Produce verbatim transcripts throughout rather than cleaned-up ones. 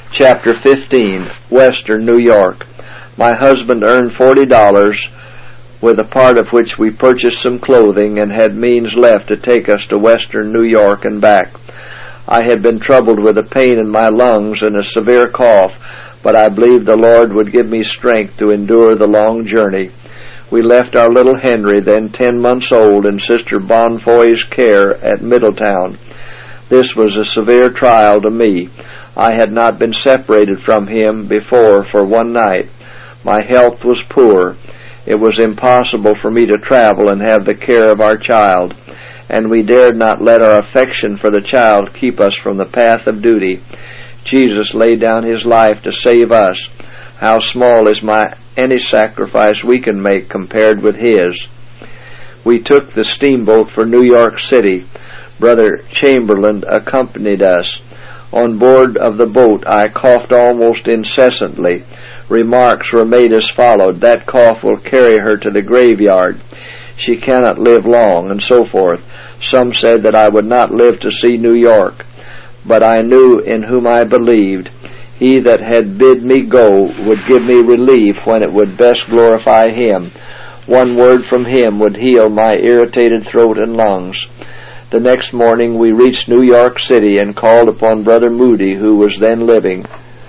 Chapter fifteen, Western New York. My husband earned forty dollars, with a part of which we purchased some clothing and had means left to take us to Western New York and back. I had been troubled with a pain in my lungs and a severe cough, but I believed the Lord would give me strength to endure the long journey. We left our little Henry, then ten months old, in Sister Bonfoy's care at Middletown. This was a severe trial to me. I had not been separated from him before for one night. My health was poor. It was impossible for me to travel and have the care of our child, and we dared not let our affection for the child keep us from the path of duty. Jesus laid down his life to save us. How small is my any sacrifice we can make compared with his. We took the steamboat for New York City. Brother Chamberlain accompanied us. On board of the boat I coughed almost incessantly. Remarks were made as followed: "That cough will carry her to the graveyard. She cannot live long," and so forth. Some said that I would not live to see New York. But I knew in whom I believed. He that had bid me go would give me relief when it would best glorify him. One word from him would heal my irritated throat and lungs. The next morning we reached New York City and called upon Brother Moody, who was then living.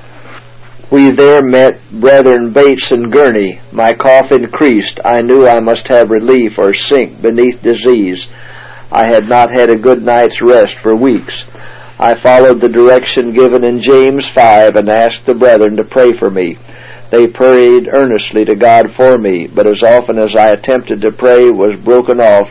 We there met Brethren Bates and Gurney. My cough increased. I knew I must have relief or sink beneath disease. I had not had a good night's rest for weeks. I followed the direction given in James five and asked the brethren to pray for me. They prayed earnestly to God for me, but as often as I attempted to pray was broken off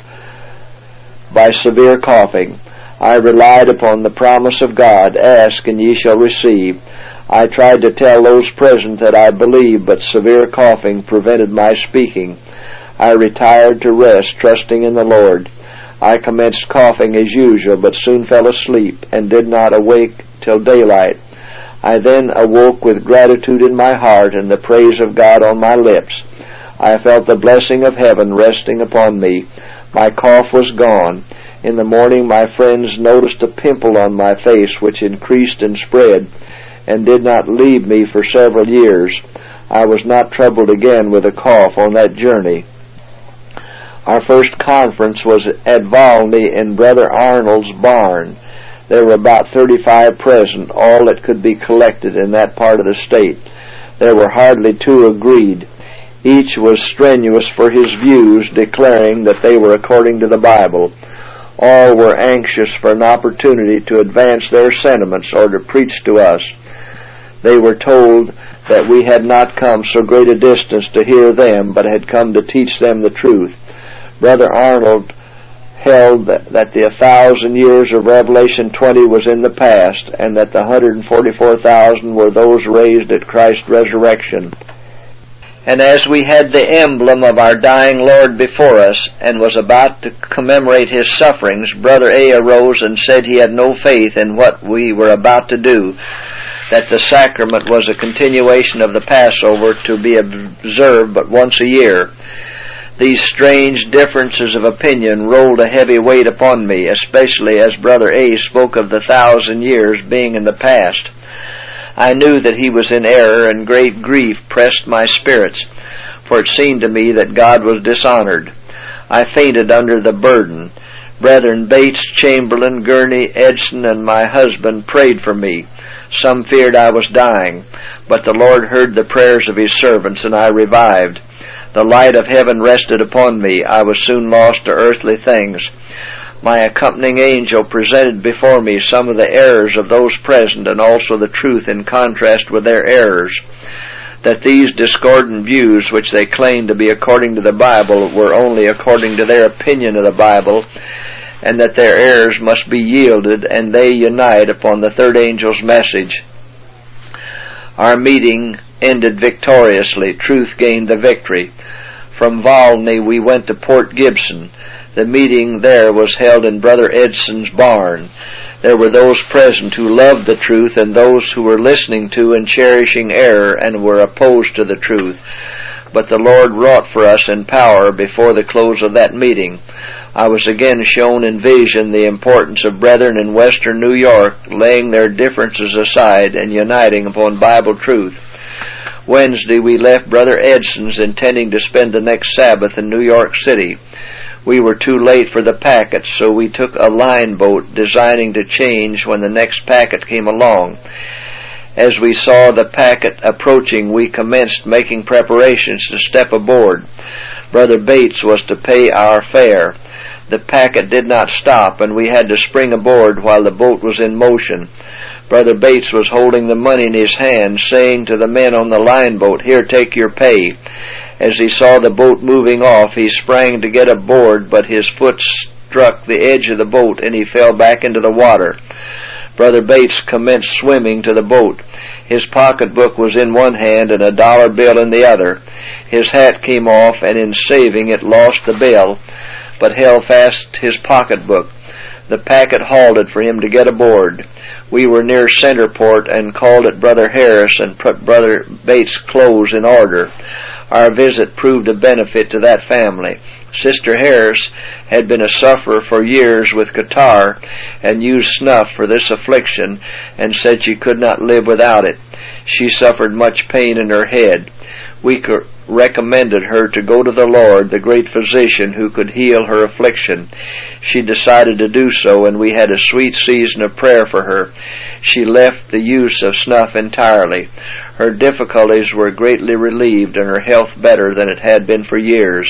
by severe coughing. I relied upon the promise of God, "Ask and ye shall receive." I tried to tell those present that I believed, but severe coughing prevented my speaking. I retired to rest, trusting in the Lord. I commenced coughing as usual, but soon fell asleep and did not awake till daylight. I then awoke with gratitude in my heart and the praise of God on my lips. I felt the blessing of heaven resting upon me. My cough was gone. In the morning my friends noticed a pimple on my face which increased and spread and did not leave me for several years. I was not troubled again with a cough on that journey. Our first conference was at Volney in Brother Arnold's barn. There were about thirty-five present, all that could be collected in that part of the state. There were hardly two agreed. Each was strenuous for his views, declaring that they were according to the Bible. All were anxious for an opportunity to advance their sentiments or to preach to us. They were told that we had not come so great a distance to hear them, but had come to teach them the truth. Brother Arnold held that, that the thousand years of Revelation twenty was in the past, and that the one hundred forty-four thousand were those raised at Christ's resurrection. And as we had the emblem of our dying Lord before us, and was about to commemorate his sufferings, Brother A. arose and said he had no faith in what we were about to do, that the sacrament was a continuation of the Passover to be observed but once a year. These strange differences of opinion rolled a heavy weight upon me, especially as Brother A. spoke of the thousand years being in the past. I knew that he was in error, and great grief pressed my spirits, for it seemed to me that God was dishonored. I fainted under the burden. Brethren Bates, Chamberlain, Gurney, Edson, and my husband prayed for me. Some feared I was dying, but the Lord heard the prayers of his servants, and I revived. The light of heaven rested upon me. I was soon lost to earthly things. My accompanying angel presented before me some of the errors of those present, and also the truth in contrast with their errors. That these discordant views, which they claimed to be according to the Bible, were only according to their opinion of the Bible, and that their errors must be yielded, and they unite upon the third angel's message. Our meeting ended victoriously. Truth gained the victory. From Volney we went to Port Gibson. The meeting there was held in Brother Edson's barn. There were those present who loved the truth, and those who were listening to and cherishing error and were opposed to the truth. but the Lord wrought for us in power before the close of that meeting. I was again shown in vision the importance of brethren in western New York laying their differences aside and uniting upon Bible truth. Wednesday we left Brother Edson's, intending to spend the next Sabbath in New York City. We were too late for the packet, so we took a line boat, designing to change when the next packet came along. As we saw the packet approaching, we commenced making preparations to step aboard. Brother Bates was to pay our fare. The packet did not stop, and we had to spring aboard while the boat was in motion. Brother Bates was holding the money in his hand, saying to the men on the line boat, "Here, take your pay." As he saw the boat moving off, he sprang to get aboard, but his foot struck the edge of the boat and he fell back into the water. Brother Bates commenced swimming to the boat. His pocketbook was in one hand and a dollar bill in the other. His hat came off, and in saving it lost the bill, but held fast his pocketbook. The packet halted for him to get aboard. We were near Centerport and called at Brother Harris and put Brother Bates' clothes in order. Our visit proved a benefit to that family. Sister Harris had been a sufferer for years with catarrh and used snuff for this affliction, and said she could not live without it. She suffered much pain in her head. We recommended her to go to the Lord, the great physician who could heal her affliction. She decided to do so, and we had a sweet season of prayer for her. She left the use of snuff entirely. Her difficulties were greatly relieved and her health better than it had been for years.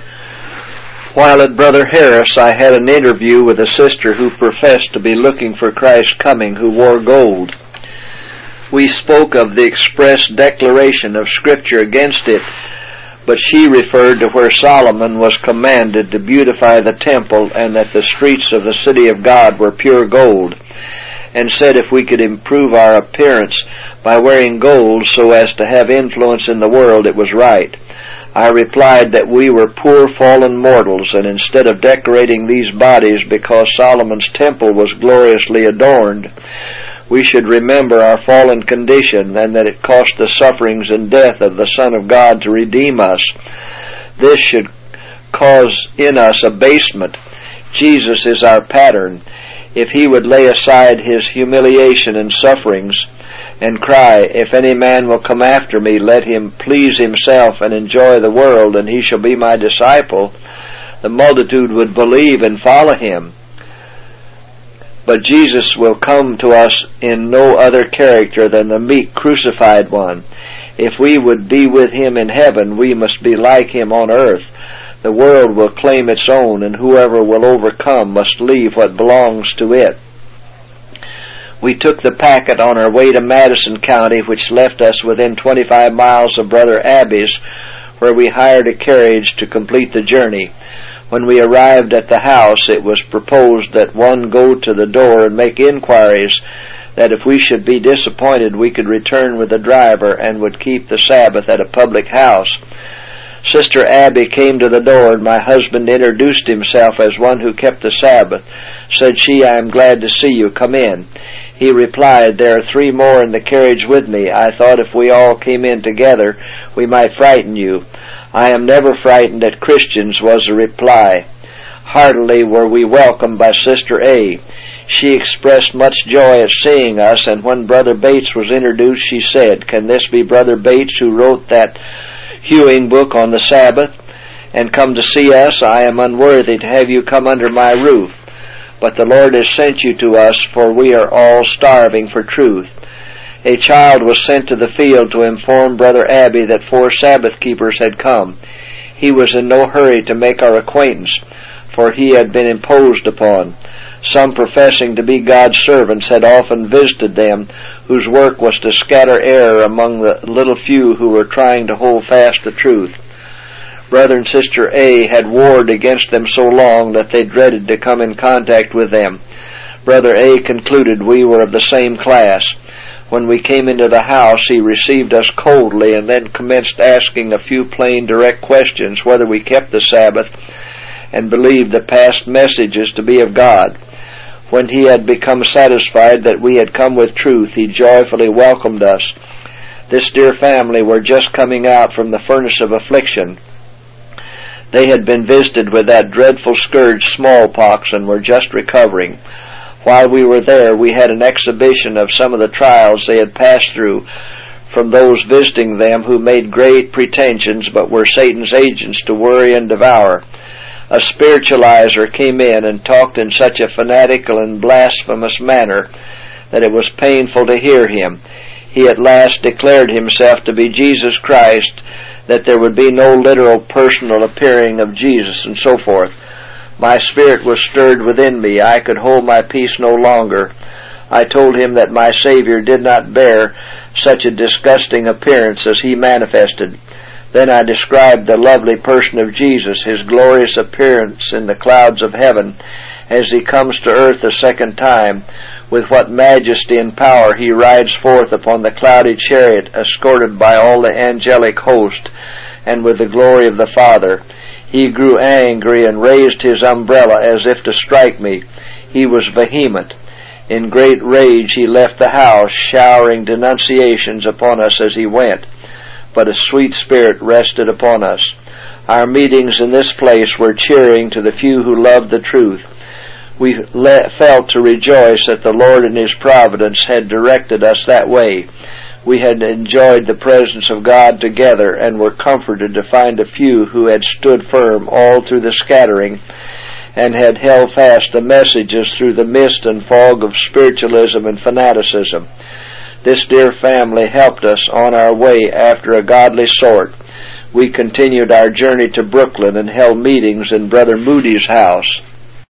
While at Brother Harris, I had an interview with a sister who professed to be looking for Christ's coming, who wore gold. We spoke of the express declaration of Scripture against it, but she referred to where Solomon was commanded to beautify the temple and that the streets of the city of God were pure gold, and said if we could improve our appearance by wearing gold so as to have influence in the world, it was right. I replied that we were poor fallen mortals, and instead of decorating these bodies because Solomon's temple was gloriously adorned, we should remember our fallen condition, and that it cost the sufferings and death of the Son of God to redeem us. This should cause in us abasement. Jesus is our pattern. If he would lay aside his humiliation and sufferings and cry, "If any man will come after me, let him please himself and enjoy the world, and he shall be my disciple," the multitude would believe and follow him. But Jesus will come to us in no other character than the meek crucified one. If we would be with him in heaven, we must be like him on earth. The world will claim its own, and whoever will overcome must leave what belongs to it. We took the packet on our way to Madison County, which left us within twenty-five miles of Brother Abbey's, where we hired a carriage to complete the journey. When we arrived at the house, it was proposed that one go to the door and make inquiries, that if we should be disappointed we could return with the driver and would keep the Sabbath at a public house. Sister Abby came to the door, and my husband introduced himself as one who kept the Sabbath. Said she, "I am glad to see you. Come in." He replied, "There are three more in the carriage with me. I thought if we all came in together, we might frighten you." "I am never frightened at Christians," was the reply. Heartily were we welcomed by Sister A. She expressed much joy at seeing us, and when Brother Bates was introduced, she said, "Can this be Brother Bates who wrote that hewing book on the Sabbath, and come to see us? I am unworthy to have you come under my roof, but the Lord has sent you to us, for we are all starving for truth." A child was sent to the field to inform Brother Abbey that four Sabbath keepers had come. He was in no hurry to make our acquaintance, for he had been imposed upon. Some professing to be God's servants had often visited them, whose work was to scatter error among the little few who were trying to hold fast the truth. Brother and Sister A had warred against them so long that they dreaded to come in contact with them. Brother A concluded we were of the same class. When we came into the house, he received us coldly and then commenced asking a few plain, direct questions whether we kept the Sabbath and believed the past messages to be of God. When he had become satisfied that we had come with truth, he joyfully welcomed us. This dear family were just coming out from the furnace of affliction. They had been visited with that dreadful scourge, smallpox, and were just recovering. While we were there, we had an exhibition of some of the trials they had passed through from those visiting them who made great pretensions but were Satan's agents to worry and devour. A spiritualizer came in and talked in such a fanatical and blasphemous manner that it was painful to hear him. He at last declared himself to be Jesus Christ, that there would be no literal personal appearing of Jesus, and so forth. My spirit was stirred within me. I could hold my peace no longer. I told him that my Savior did not bear such a disgusting appearance as he manifested. Then I described the lovely person of Jesus, his glorious appearance in the clouds of heaven as he comes to earth a second time, with what majesty and power he rides forth upon the cloudy chariot, escorted by all the angelic host, and with the glory of the Father. He grew angry and raised his umbrella as if to strike me. He was vehement. In great rage he left the house, showering denunciations upon us as he went. But a sweet spirit rested upon us. Our meetings in this place were cheering to the few who loved the truth. We le- felt to rejoice that the Lord in His providence had directed us that way. We had enjoyed the presence of God together and were comforted to find a few who had stood firm all through the scattering and had held fast the messages through the mist and fog of spiritualism and fanaticism. This dear family helped us on our way after a godly sort. We continued our journey to Brooklyn and held meetings in Brother Moody's house.